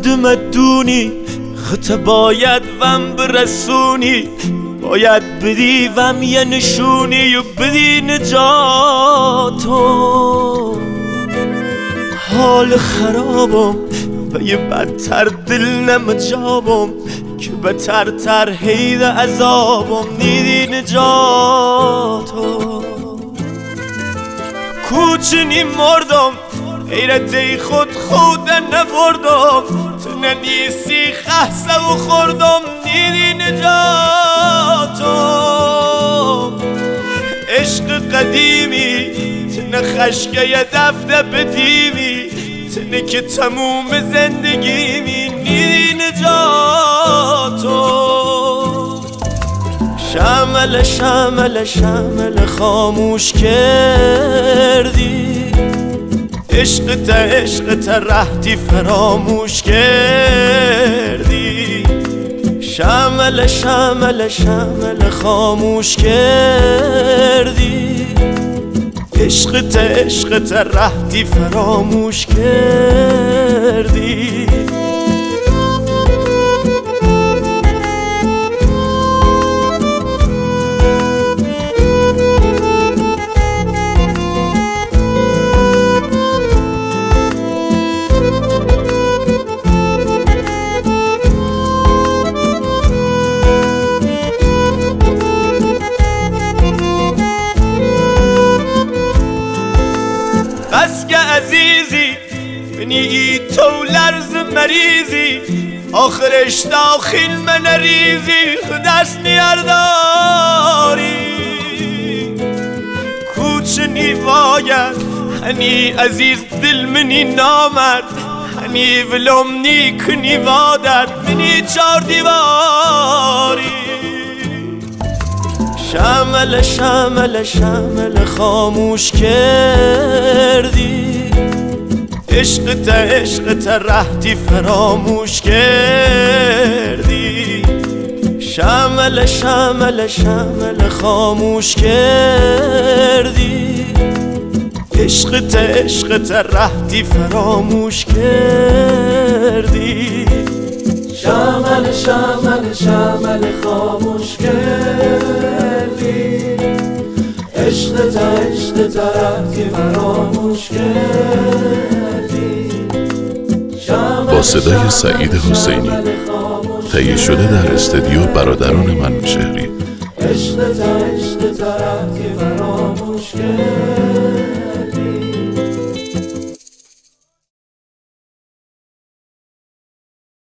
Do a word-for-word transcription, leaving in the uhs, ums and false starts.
مدونی خط باید وم برسونی، باید بدی وم یه نشونی و بدی نجاتو. حال خرابم و یه بدتر دل نمجابم که بتر تر هید عذابم دیدی نجاتو. کوچنی مردم غیرت خود خودن نبردم، تو ننیسی خحسه و خوردم دیدی نجاتو. عشق قدیمی تنه خشکه یه دفته دیمی، تنه که تموم زندگیمی دیدی نجاتو. شمل شمل شمل خاموش کردی، عشقت عشقت رهتی فراموش کردی. شمل شمل شمل خاموش کردی، عشقت عشقت رهتی فراموش کردی. بس که عزیزی منی تو لرز مریضی، آخرش داخل من ریزی دست نیارداری. کوچنی باید هنی عزیز دل منی نامرد، هنی ولم نی کنی وادر منی چار دیواری. شمل شمل شمل خاموش کردی، عشقت عشقت رهتی فراموش کردی. شمل شمل شمل خاموش کردی، عشقت عشقت رهتی فراموش کردی. شمل شمل شمل خاموش کردی، عشقت عشقت رهتی فراموش کردی. با صدای سعید حسینی تهیه شده در استودیو برادران منوچهری. عشقت عشقت رهتی فراموش کردی.